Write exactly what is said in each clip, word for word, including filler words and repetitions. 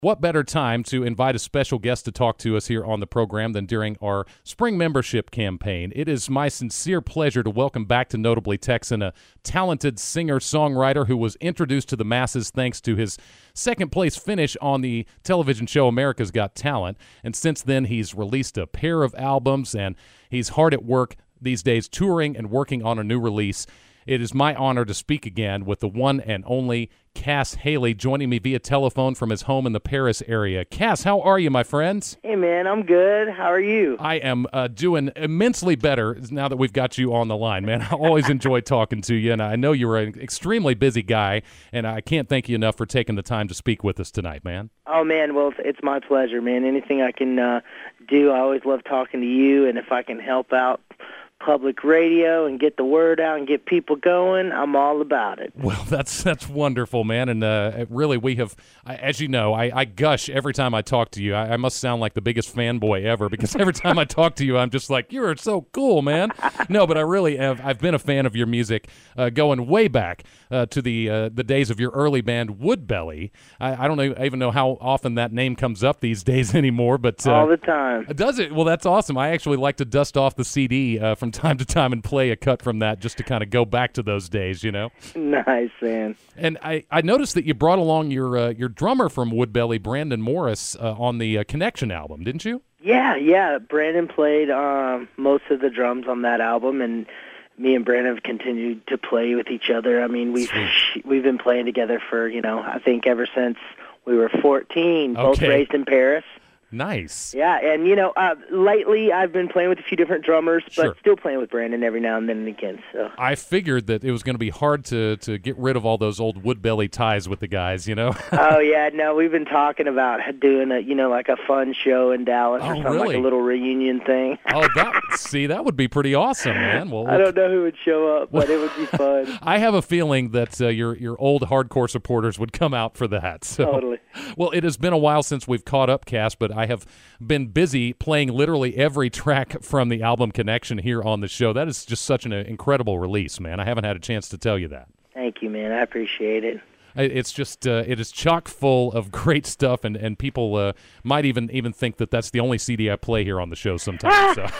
What better time to invite a special guest to talk to us here on the program than during our spring membership campaign? It is my sincere pleasure to welcome back to Notably Texan a talented singer-songwriter who was introduced to the masses thanks to his second-place finish on the television show America's Got Talent. And since then, he's released a pair of albums, and he's hard at work these days touring and working on a new release. It is my honor to speak again with the one and only Cass Haley, joining me via telephone from his home in the Paris area. Cass, how are you, my friends? Hey, man, I'm good. How are you? I am uh, doing immensely better now that we've got you on the line, man. I always enjoy talking to you, and I know you're an extremely busy guy, and I can't thank you enough for taking the time to speak with us tonight, man. Oh, man, well, it's my pleasure, man. Anything I can uh, do, I always love talking to you, and if I can help out public radio and get the word out and get people going, I'm all about it. Well, that's that's wonderful, man. And uh, really, we have, as you know, I, I gush every time I talk to you. I, I must sound like the biggest fanboy ever because every time I talk to you, I'm just like, you're so cool, man. No, but I really have. I've been a fan of your music uh, going way back uh, to the uh, the days of your early band, Woodbelly. I, I don't know, even know how often that name comes up these days anymore, but uh, all the time. Does it? Well, that's awesome. I actually like to dust off the C D uh, from time to time and play a cut from that just to kind of go back to those days, you know? Nice, man. And I, I noticed that you brought along your uh, your drummer from Woodbelly, Brandon Morris, uh, on the uh, Connection album, didn't you? Yeah, yeah. Brandon played um, most of the drums on that album, and me and Brandon have continued to play with each other. I mean, we've Sweet. we've been playing together for, you know, I think ever since we were fourteen, okay. both raised in Paris. Nice. Yeah, and, you know, uh, lately I've been playing with a few different drummers, but sure. still playing with Brandon every now and then and again. So I figured that it was going to be hard to, to get rid of all those old Woodbelly ties with the guys, you know? Oh, yeah, no, we've been talking about doing, a you know, like a fun show in Dallas oh, or something, really? like a little reunion thing. Oh, that see, that would be pretty awesome, man. Well, I don't know who would show up, but it would be fun. I have a feeling that uh, your your old hardcore supporters would come out for that. So. Totally. Well, it has been a while since we've caught up, Cass, but I have been busy playing literally every track from the album Connection here on the show. That is just such an incredible release, man. I haven't had a chance to tell you that. Thank you, man. I appreciate it. It's just, uh, it is chock full of great stuff, and, and people uh, might even even think that that's the only C D I play here on the show sometimes. So.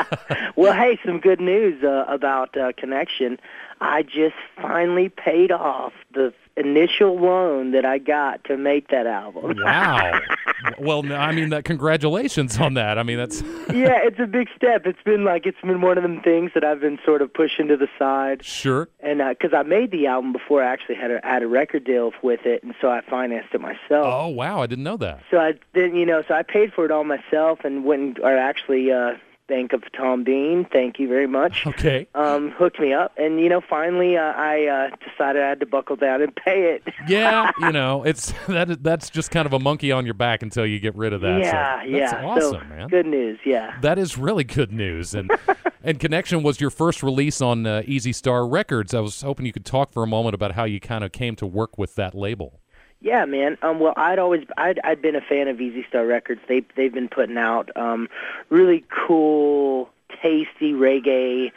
Well, hey, some good news uh, about uh, Connection. I just finally paid off the initial loan that I got to make that album. Wow. Well, I mean, that congratulations on that. I mean, that's yeah, it's a big step. It's been like it's been one of them things that I've been sort of pushing to the side. Sure. And because uh, I made the album before I actually had a, had a record deal with it, and so I financed it myself. Oh wow, I didn't know that. So I then you know, so I paid for it all myself, and went or actually. Uh, Bank of Tom Bean, thank you very much. Okay. Um, hooked me up, and you know, finally, uh, I uh, decided I had to buckle down and pay it. Yeah, you know, it's that that's just kind of a monkey on your back until you get rid of that. Yeah, so yeah. That's awesome, so, man. Good news, yeah. That is really good news, and and Connection was your first release on uh, Easy Star Records. I was hoping you could talk for a moment about how you kind of came to work with that label. Yeah, man. Um, well, I'd always I'd I'd been a fan of Easy Star Records. They they've been putting out um, really cool, tasty reggae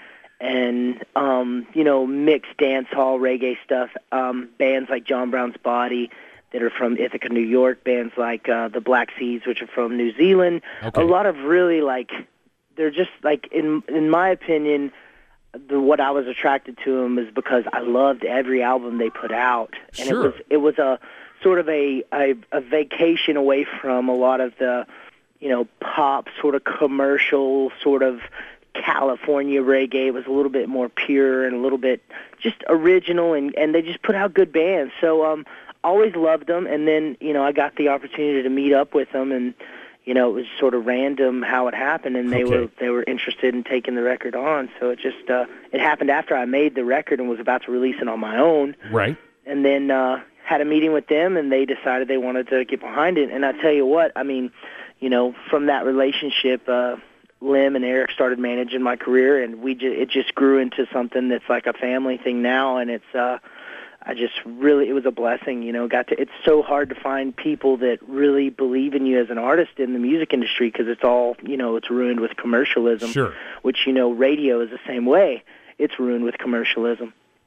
and um, you know, mixed dance hall reggae stuff. Um, bands like John Brown's Body that are from Ithaca, New York. Bands like uh, the Black Seeds, which are from New Zealand. Okay. A lot of really like they're just like in in my opinion. The, what I was attracted to them is because I loved every album they put out, and sure. it was it was a sort of a, a a vacation away from a lot of the, you know, pop sort of commercial sort of California reggae. It was a little bit more pure and a little bit just original, and and they just put out good bands. So um, always loved them, and then you know I got the opportunity to meet up with them and. You know, it was sort of random how it happened, and they okay. were they were interested in taking the record on. So it just uh, it happened after I made the record and was about to release it on my own. Right. And then uh, had a meeting with them, and they decided they wanted to get behind it. And I tell you what, I mean, you know, from that relationship, uh, Lim and Eric started managing my career, and we ju- it just grew into something that's like a family thing now, and it's. Uh, I just really, it was a blessing, you know, got to, it's so hard to find people that really believe in you as an artist in the music industry because it's all, you know, it's ruined with commercialism, sure. which, you know, radio is the same way. It's ruined with commercialism.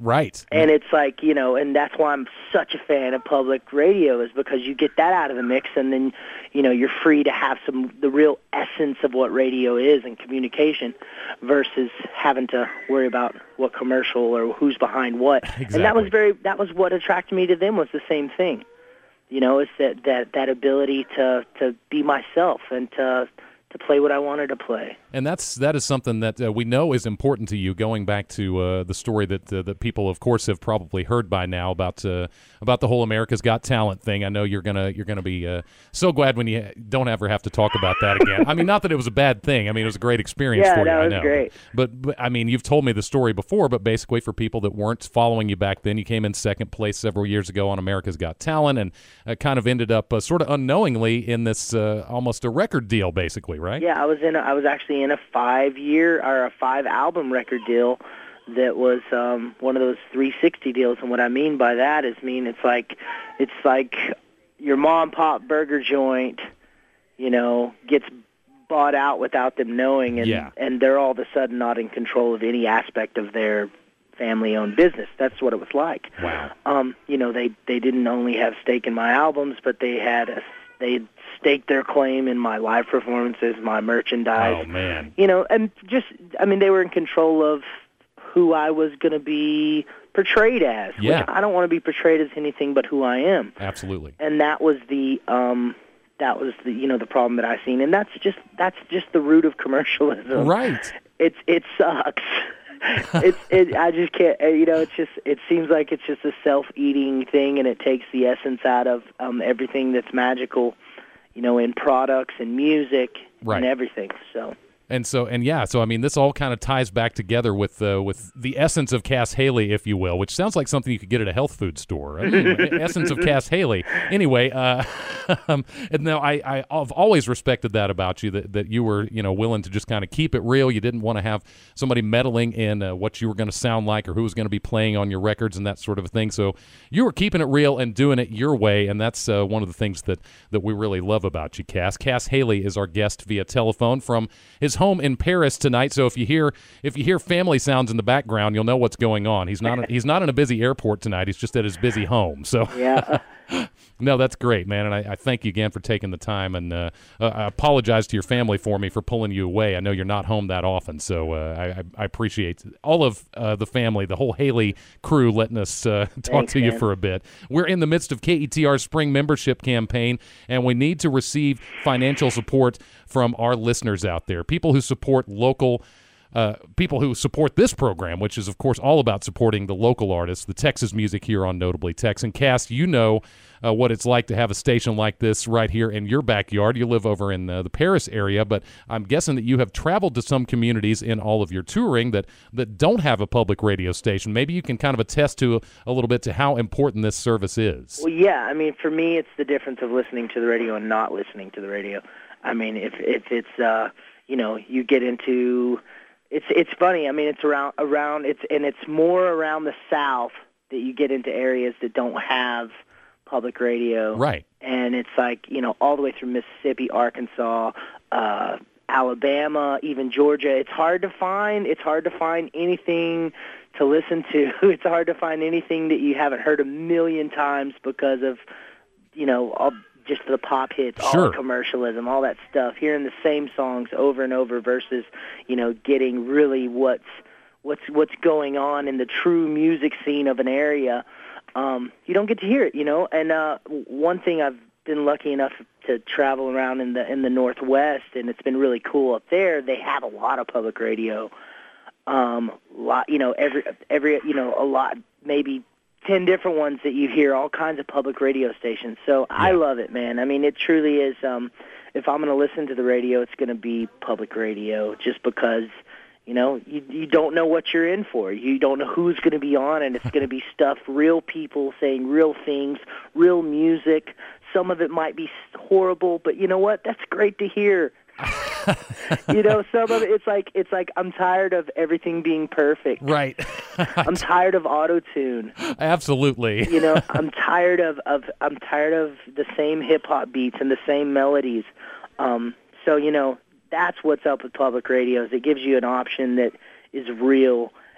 Right. And it's like, you know, and that's why I'm such a fan of public radio, is because you get that out of the mix, and then, you know, you're free to have some the real essence of what radio is and communication, versus having to worry about what commercial or who's behind what. Exactly. And that was very that was what attracted me to them, was the same thing. You know, it's that that that ability to to be myself and to to play what I wanted to play. And that's that is something that uh, we know is important to you. Going back to uh, the story that uh, that people, of course, have probably heard by now about uh, about the whole America's Got Talent thing. I know you're gonna you're gonna be uh, so glad when you don't ever have to talk about that again. I mean, not that it was a bad thing. I mean, it was a great experience yeah, for you. that I was know. great. But, but I mean, you've told me the story before. But basically, for people that weren't following you back then, you came in second place several years ago on America's Got Talent, and uh, kind of ended up uh, sort of unknowingly in this uh, almost a record deal, basically, right? Yeah, I was in. A, I was actually in a five-year or a five-album record deal that was um, one of those three sixty deals. And what I mean by that is, mean it's like it's like your mom pop burger joint, you know, gets bought out without them knowing, and Yeah. and they're all of a sudden not in control of any aspect of their family-owned business. That's what it was like. Wow. Um, you know, they they didn't only have stake in my albums, but they had a they staked their claim in my live performances, my merchandise. Oh man. You know, and just, I mean, they were in control of who I was going to be portrayed as. Yeah. Which I don't want to be portrayed as anything but who I am. Absolutely. And that was the, um, that was the, you know, the problem that I seen. And that's just, that's just the root of commercialism. Right. It's, it sucks. it's, it, I just can't, uh, you know, it's just, it seems like it's just a self-eating thing, and it takes the essence out of um, everything that's magical, you know, in products and music Right. and everything. So. And so, and yeah, so I mean, this all kind of ties back together with uh, with the essence of Cass Haley, if you will, which sounds like something you could get at a health food store. I mean, essence of Cass Haley. Anyway, uh, um, and now I, I, I've always respected that about you, that, that you were, you know, willing to just kind of keep it real. You didn't want to have somebody meddling in uh, what you were going to sound like or who was going to be playing on your records and that sort of a thing. So you were keeping it real and doing it your way, and that's uh, one of the things that, that we really love about you, Cass. Cass Haley is our guest via telephone from his home in Paris tonight. So if you hear if you hear family sounds in the background, you'll know what's going on. He's not he's not in a busy airport tonight. He's just at his busy home. So Yeah. no, that's great, man. And I, I thank you again for taking the time. And uh, uh, I apologize to your family for me for pulling you away. I know you're not home that often, so uh, I, I appreciate all of uh, the family, the whole Haley crew, letting us uh, talk Thanks, to you man. for a bit. We're in the midst of K E T R's spring membership campaign, and we need to receive financial support from our listeners out there, people who support local Uh, people who support this program, which is, of course, all about supporting the local artists, the Texas music here on Notably Tex. And Cass, you know uh, what it's like to have a station like this right here in your backyard. You live over in uh, the Paris area, but I'm guessing that you have traveled to some communities in all of your touring that, that don't have a public radio station. Maybe you can kind of attest to a, a little bit to how important this service is. Well, yeah, I mean, for me, it's the difference of listening to the radio and not listening to the radio. I mean, if if it's, uh, you know, you get into... It's it's funny. I mean, it's around around it's and it's more around the South that you get into areas that don't have public radio. Right. And it's like, you know, all the way through Mississippi, Arkansas, uh, Alabama, even Georgia. It's hard to find. It's hard to find anything to listen to. It's hard to find anything that you haven't heard a million times because of, you know, all. Just the pop hits, all Sure. the commercialism, all that stuff, hearing the same songs over and over versus, you know, getting really what's what's what's going on in the true music scene of an area. Um, you don't get to hear it, you know. And uh, one thing I've been lucky enough to travel around in the in the Northwest, and it's been really cool up there. They have a lot of public radio. Um, lot, you know, every every you know, a lot, maybe ten different ones that you hear, all kinds of public radio stations. So I Yeah. love it, man. I mean, it truly is. Um, if I'm going to listen to the radio, it's going to be public radio, just because, you know, you you don't know what you're in for. You don't know who's going to be on, and it's going to be stuff, real people saying real things, real music. Some of it might be horrible, but you know what? That's great to hear. You know, some of it, it's like it's like I'm tired of everything being perfect. Right. I'm tired of auto-tune. Absolutely. You know, I'm tired of, of I'm tired of the same hip hop beats and the same melodies. Um, so you know, that's what's up with public radios. It gives you an option that is real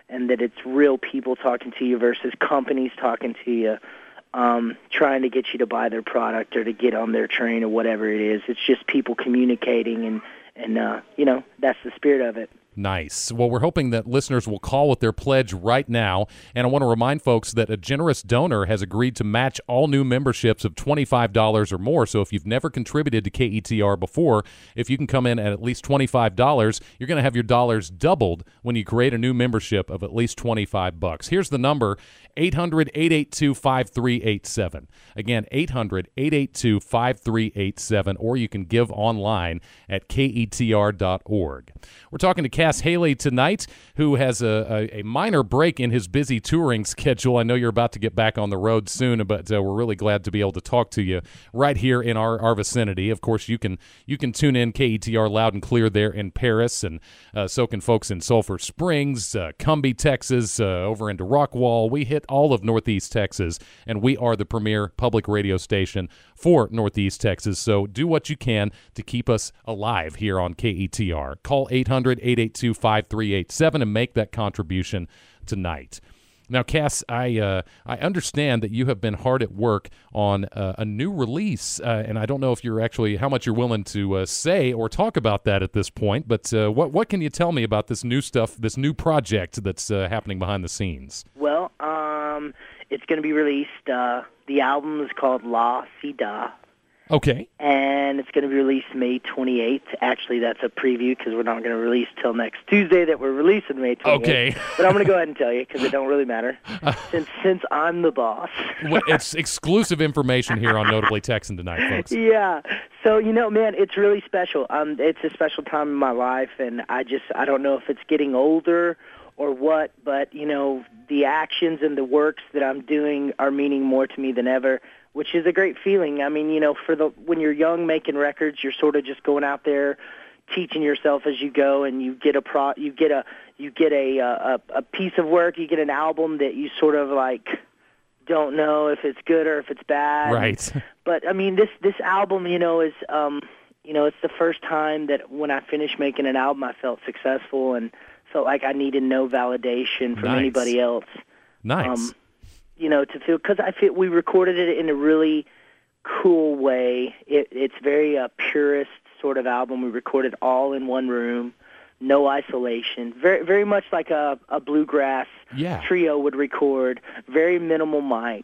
and that it's real people talking to you versus companies talking to you, um, trying to get you to buy their product or to get on their train or whatever it is. It's just people communicating, and, and uh, you know, that's the spirit of it. Nice. Well, we're hoping that listeners will call with their pledge right now. And I want to remind folks that a generous donor has agreed to match all new memberships of twenty-five dollars or more. So if you've never contributed to K E T R before, if you can come in at at least twenty-five dollars, you're going to have your dollars doubled when you create a new membership of at least twenty-five bucks. Here's the number, eight hundred, eight eight two, five three eight seven. Again, eight hundred, eight eight two, five three eight seven, or you can give online at K E T R dot org. We're talking to Cass Haley tonight, who has a, a, a minor break in his busy touring schedule. I know you're about to get back on the road soon, but uh, we're really glad to be able to talk to you right here in our, our vicinity. Of course, you can you can tune in K E T R loud and clear there in Paris, and uh, so can folks in Sulphur Springs, uh, Cumbie, Texas, uh, over into Rockwall. We hit all of Northeast Texas, and we are the premier public radio station for Northeast Texas. So do what you can to keep us alive here on K E T R. Call eight hundred, eight eight two, five three eight seven and make that contribution tonight. Now, Cass, I uh, I understand that you have been hard at work on uh, a new release, uh, and I don't know if you're actually how much you're willing to uh, say or talk about that at this point. But uh, what what can you tell me about this new stuff, this new project that's uh, happening behind the scenes? Well, um, it's going to be released. Uh, the album is called La Cida. Okay. And it's going to be released May twenty-eighth. Actually, that's a preview because we're not going to release till next Tuesday that we're releasing May twenty-eighth. Okay. But I'm going to go ahead and tell you because it don't really matter since since I'm the boss. Well, it's exclusive information here on Notably Texan tonight, folks. Yeah. So, you know, man, it's really special. Um, it's a special time in my life, and I just, I don't know if it's getting older or what, but, you know, the actions and the works that I'm doing are meaning more to me than ever, which is a great feeling. I mean, you know, for the when you're young making records, you're sort of just going out there teaching yourself as you go, and you get a pro, you get a you get a a, a piece of work, you get an album that you sort of like don't know if it's good or if it's bad. Right. But I mean, this this album, you know, is um, you know, it's the first time that when I finished making an album, I felt successful and felt like I needed no validation from nice. anybody else. Nice. Um, you know, to feel, because I feel we recorded it in a really cool way. It, it's very uh, purist sort of album. We recorded all in one room, no isolation, very very much like a, a bluegrass yeah. trio would record, very minimal mics.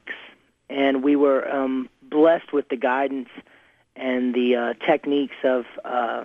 And we were um, blessed with the guidance and the uh, techniques of uh,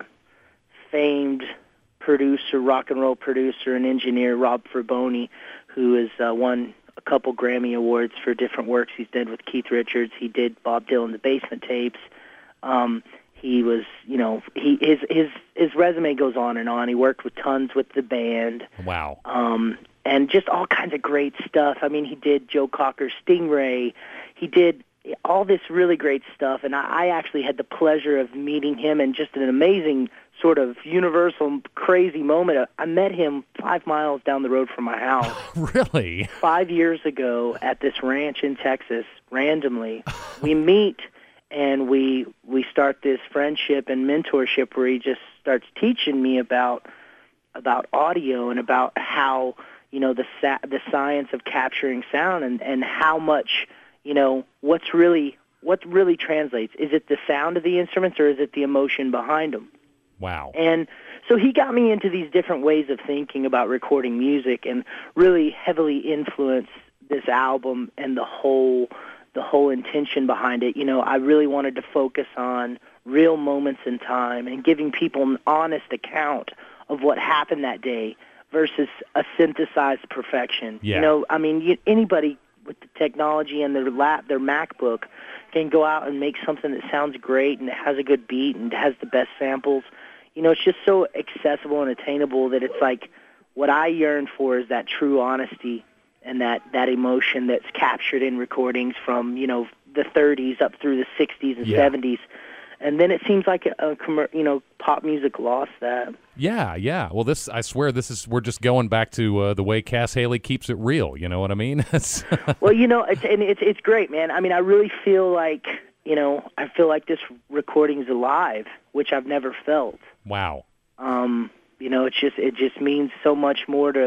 famed producer, rock and roll producer and engineer Rob Fraboni, who has uh, won a couple Grammy Awards for different works he's done with Keith Richards. He did Bob Dylan, The Basement Tapes. Um, he was, you know, he his his his resume goes on and on. He worked with tons with the band. Wow. Um, and just all kinds of great stuff. I mean, he did Joe Cocker's Stingray. He did all this really great stuff, and I, I actually had the pleasure of meeting him in just an amazing sort of universal crazy moment. I met him five miles down the road from my house. Really? Five years ago at this ranch in Texas, randomly. We meet, and we we start this friendship and mentorship where he just starts teaching me about about audio and about how, you know, the sa- the science of capturing sound and, and how much, you know, what's really what really translates. Is it the sound of the instruments or is it the emotion behind them? Wow. And so he got me into these different ways of thinking about recording music and really heavily influenced this album and the whole the whole intention behind it. You know, I really wanted to focus on real moments in time and giving people an honest account of what happened that day versus a synthesized perfection. Yeah. You know, I mean, you, anybody with the technology and their lap, their MacBook can go out and make something that sounds great and it has a good beat and has the best samples. You know, it's just so accessible and attainable that it's like what I yearn for is that true honesty and that, that emotion that's captured in recordings from, you know, the thirties up through the sixties and yeah. seventies. And then it seems like a, a commer- you know, pop music lost that. Yeah, yeah. Well, this, I swear, this is we're just going back to uh, the way Cass Haley keeps it real. You know what I mean? Well, you know, it's and it's it's great, man. I mean, I really feel like, you know, I feel like this recording's alive, which I've never felt. Wow. Um, you know, it's just it just means so much more to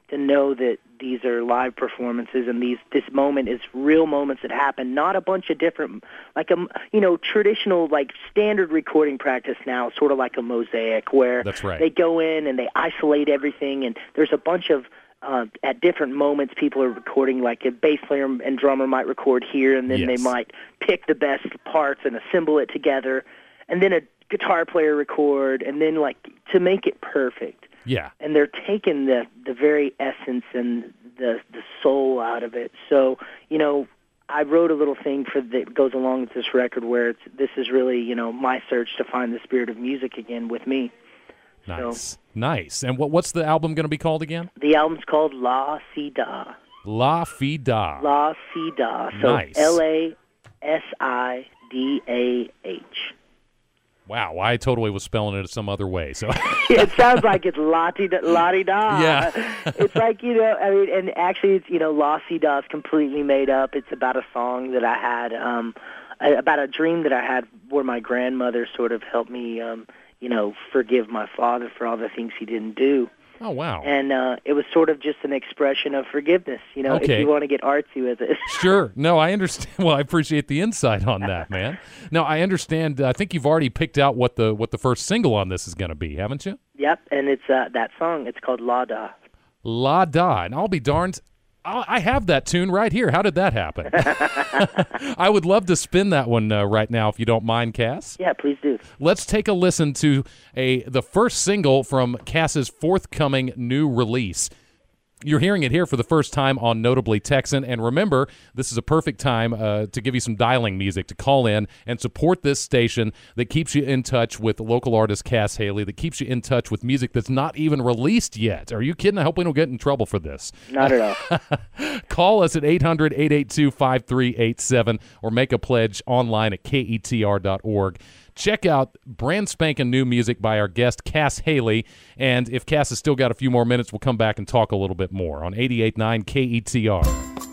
to know that these are live performances and these this moment is real moments that happen, not a bunch of different, like a, you know, traditional, like standard recording practice now, sort of like a mosaic where That's right. they go in and they isolate everything, and there's a bunch of, uh, at different moments, people are recording, like a bass player and drummer might record here, and then Yes. they might pick the best parts and assemble it together, and then a guitar player record, and then like to make it perfect. Yeah. And they're taking the, the very essence and the the soul out of it. So, you know, I wrote a little thing for that goes along with this record where it's, this is really, you know, my search to find the spirit of music again with me. Nice. So, nice. And what what's the album going to be called again? the album's called La Si Da. La Fi Da. La Si Da. So Nice. L A S I D A H. Wow, I totally was spelling it some other way. So It sounds like it's la-di-da. la-di-da. Yeah. It's like, you know, I mean, and actually it's, you know, La Si Da is completely made up. It's about a song that I had, um, about a dream that I had where my grandmother sort of helped me, um, you know, forgive my father for all the things he didn't do. Oh, wow. And uh, it was sort of just an expression of forgiveness, you know, Okay. if you want to get artsy with it. Sure. No, I understand. Well, I appreciate the insight on that, man. Now, I understand. I think you've already picked out what the what the first single on this is going to be, haven't you? Yep, and it's uh, that song. It's called La Da. La Da. And I'll be darned, I I have that tune right here. How did that happen? I would love to spin that one uh, right now, if you don't mind, Cass. Yeah, please do. Let's take a listen to a the first single from Cass's forthcoming new release. You're hearing it here for the first time on Notably Texan, and remember, this is a perfect time uh, to give you some dialing music to call in and support this station that keeps you in touch with local artist Cass Haley, that keeps you in touch with music that's not even released yet. Are you kidding? I hope we don't get in trouble for this. Not at all. Call us at eight hundred, eight eight two, five three eight seven or make a pledge online at K E T R dot org. Check out brand spanking new music by our guest, Cass Haley. And if Cass has still got a few more minutes, we'll come back and talk a little bit more on eighty-eight point nine K E T R.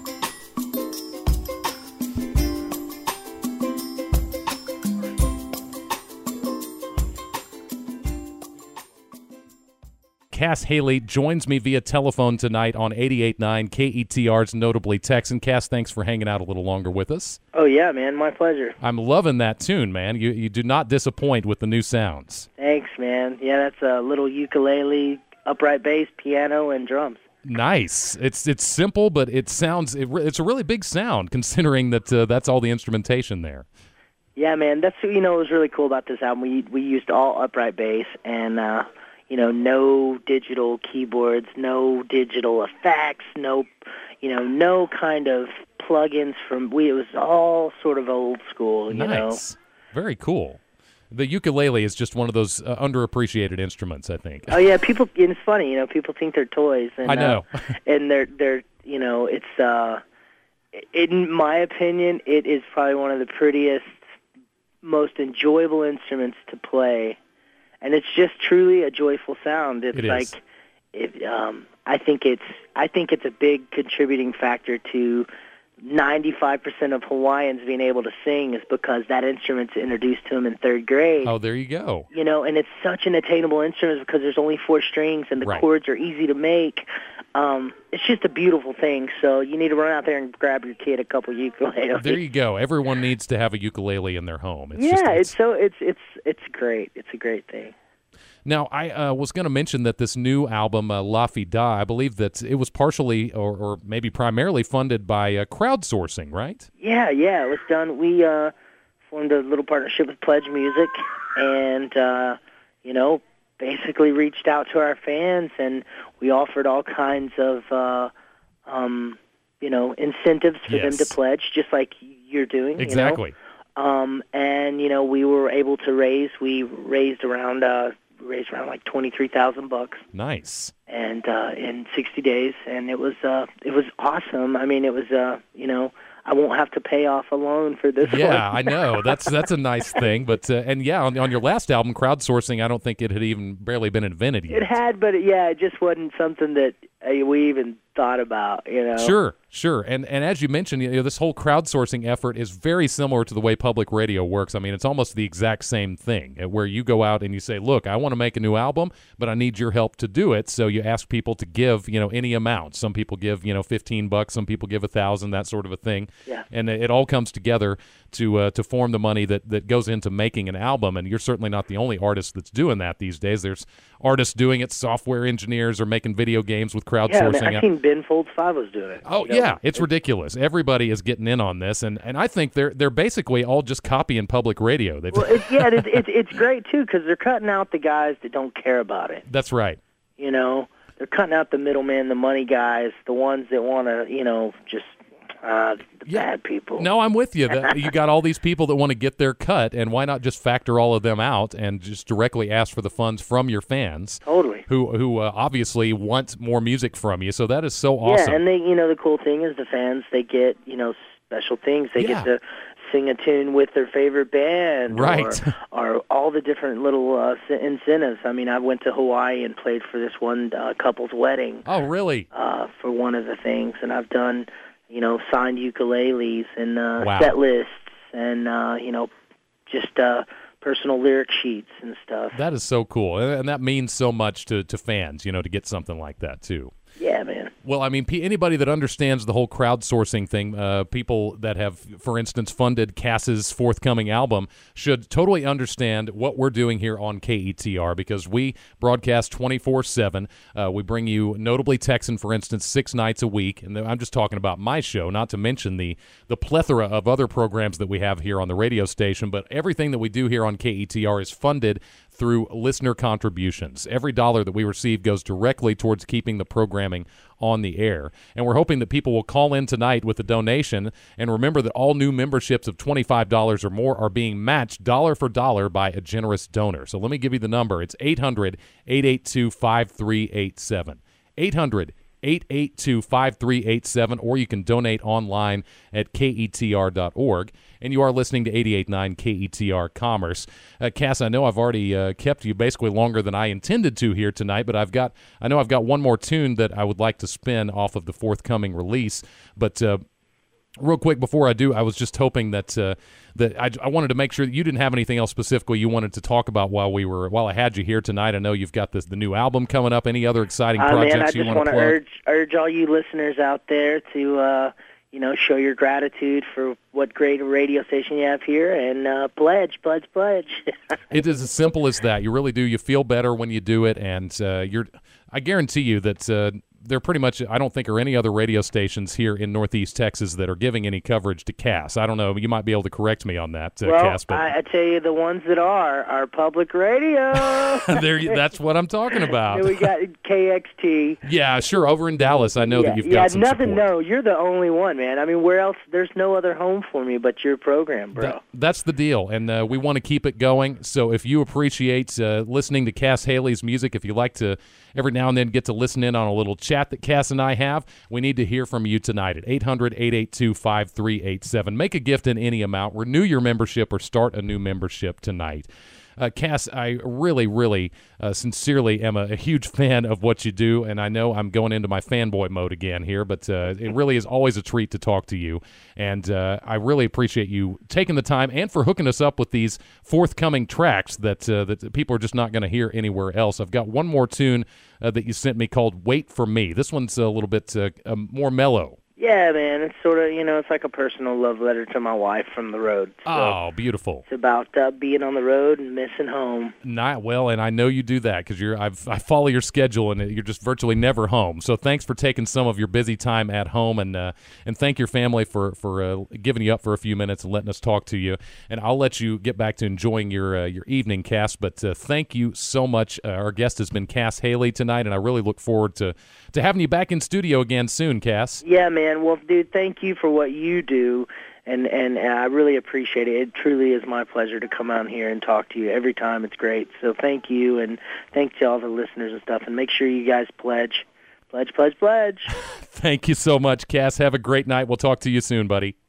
Cass Haley joins me via telephone tonight on eighty-eight point nine K E T R's Notably Texan. Cass, thanks for hanging out a little longer with us. Oh, yeah, man. My pleasure. I'm loving that tune, man. You you do not disappoint with the new sounds. Thanks, man. Yeah, that's a little ukulele, upright bass, piano, and drums. Nice. It's it's simple, but it sounds it, it's a really big sound considering that uh, that's all the instrumentation there. Yeah, man. That's, you know, what was really cool about this album. We we used all upright bass and, uh, you know, no digital keyboards, no digital effects, no, you know, no kind of plugins from. We it was all sort of old school. You Nice. know. Very cool. The ukulele is just one of those uh, underappreciated instruments, I think. Oh yeah, people. And it's funny, you know, people think they're toys. And, I know. uh, and they're they're you know, it's uh, in my opinion, it is probably one of the prettiest, most enjoyable instruments to play, and it's just truly a joyful sound. It's It like, is. it, um, I think it's I think it's a big contributing factor to ninety-five percent of Hawaiians being able to sing is because that instrument's introduced to them in third grade. Oh, there you go. You know, and it's such an attainable instrument because there's only four strings and the Right. chords are easy to make. Um, it's just a beautiful thing. So you need to run out there and grab your kid a couple ukuleles. There you go. Everyone needs to have a ukulele in their home. It's just, yeah, it's, it's so it's it's it's great. It's a great thing. Now, I uh, was going to mention that this new album, uh, La Fi Da, I believe that it was partially or, or maybe primarily funded by uh, crowdsourcing, right? Yeah, yeah, it was done. We uh, formed a little partnership with Pledge Music, and uh, you know, basically reached out to our fans, and we offered all kinds of uh, um, you know, incentives for them Yes. to pledge, just like you're doing. Exactly. You know? Um, and you know, we were able to raise. We raised around uh, raised around like twenty three thousand bucks. Nice. And uh, in sixty days, and it was uh, it was awesome. I mean, it was uh, you know, I won't have to pay off a loan for this Yeah, one. I know. That's that's a nice thing. But uh, and yeah, on, on your last album, crowdsourcing, I don't think it had even barely been invented yet. It had, but it, yeah, it just wasn't something that uh, we even thought about, you know. Sure, sure. And and as you mentioned, you know, this whole crowdsourcing effort is very similar to the way public radio works. I mean, it's almost the exact same thing, uh, where you go out and you say, look, I want to make a new album, but I need your help to do it. So you ask people to give, you know, any amount. Some people give, you know, fifteen bucks, some people give a thousand, that sort of a thing. Yeah. And it all comes together to uh, to form the money that, that goes into making an album. And you're certainly not the only artist that's doing that these days. There's artists doing it, software engineers are making video games with crowdsourcing. Yeah, I, mean, I seen Ben Folds Five was doing it. Oh, you know? yeah, it's ridiculous. Everybody is getting in on this, and, and I think they're they're basically all just copying public radio. They've well, it's, yeah, it's, it's, it's great, too, because they're cutting out the guys that don't care about it. That's right. You know, they're cutting out the middleman, the money guys, the ones that want to, you know, just uh, the Yeah. bad people. No, I'm with you. That you got all these people that want to get their cut, and why not just factor all of them out and just directly ask for the funds from your fans? Totally. Who who uh, obviously want more music from you. So that is so awesome. Yeah, and they, you know, the cool thing is the fans, they get, you know, special things. They Yeah. get to sing a tune with their favorite band, Right. or, or all the different little uh, s- incentives. I mean, I went to Hawaii and played for this one uh, couple's wedding Oh, really? uh, for one of the things, and I've done, you know, signed ukuleles and uh, Wow. set lists and, uh, you know, just uh, personal lyric sheets and stuff. That is so cool, and, and that means so much to, to fans, you know, to get something like that, too. Yeah, man. Well, I mean, p- anybody that understands the whole crowdsourcing thing, uh, people that have, for instance, funded Cass's forthcoming album, should totally understand what we're doing here on K E T R, because we broadcast twenty-four seven. Uh, we bring you Notably Texan, for instance, six nights a week. And I'm just talking about my show, not to mention the, the plethora of other programs that we have here on the radio station. But everything that we do here on K E T R is funded through listener contributions. Every dollar that we receive goes directly towards keeping the programming on the air. And we're hoping that people will call in tonight with a donation. And remember that all new memberships of twenty-five dollars or more are being matched dollar for dollar by a generous donor. So let me give you the number. It's eight hundred, eight eight two, five three eight seven. eight hundred, eight eight two, five three eight seven, or you can donate online at K E T R dot org. And you are listening to eighty-eight point nine K E T R Commerce. Uh, Cass, I know I've already uh, kept you basically longer than I intended to here tonight, but I've got I know I've got one more tune that I would like to spin off of the forthcoming release. But uh, real quick before I do, I was just hoping that uh, that I, I wanted to make sure that you didn't have anything else specifically you wanted to talk about while we were while I had you here tonight. I know you've got this the new album coming up. Any other exciting Uh, projects man, I you just want want to to plug? urge urge all you listeners out there to uh, you know, show your gratitude for what great radio station you have here, and uh, pledge, pledge, pledge. It is as simple as that. You really do. You feel better when you do it, and uh, you're. I guarantee you that uh, there pretty much, I don't think, are any other radio stations here in Northeast Texas that are giving any coverage to Cass. I don't know. You might be able to correct me on that, uh, well, Cass. But I, I tell you, the ones that are are public radio. there, that's what I'm talking about. And we got K X T. Yeah, sure. Over in Dallas, I know yeah, that you've yeah, got some nothing. support. No, you're the only one, man. I mean, where else? There's no other home for me but your program, bro. That, that's the deal, and uh, we want to keep it going. So if you appreciate uh, listening to Cass Haley's music, if you like to every now and then get to listen in on a little chat that Cass and I have, we need to hear from you tonight at eight hundred, eight eight two, five three eight seven. Make a gift in any amount. Renew your membership or start a new membership tonight. Uh, Cass, I really, really, uh, sincerely am a, a huge fan of what you do, and I know I'm going into my fanboy mode again here, but uh, it really is always a treat to talk to you, and uh, I really appreciate you taking the time and for hooking us up with these forthcoming tracks that uh, that people are just not going to hear anywhere else. I've got one more tune uh, that you sent me called Wait For Me. This one's a little bit uh, uh, more mellow. Yeah, man. It's sort of, you know, it's like a personal love letter to my wife from the road. So Oh, beautiful. it's about uh, being on the road and missing home. Not well, and I know you do that because you're. I've, I follow your schedule, and you're just virtually never home. So thanks for taking some of your busy time at home, and uh, and thank your family for for uh, giving you up for a few minutes and letting us talk to you. And I'll let you get back to enjoying your uh, your evening, Cass. But uh, thank you so much. Uh, our guest has been Cass Haley tonight, and I really look forward to to having you back in studio again soon, Cass. Yeah, man. Well, dude, thank you for what you do, and, and, and I really appreciate it. It truly is my pleasure to come out here and talk to you every time. It's great. So thank you, and thanks to all the listeners and stuff. And make sure you guys pledge. Pledge, pledge, pledge. Thank you so much, Cass. Have a great night. We'll talk to you soon, buddy.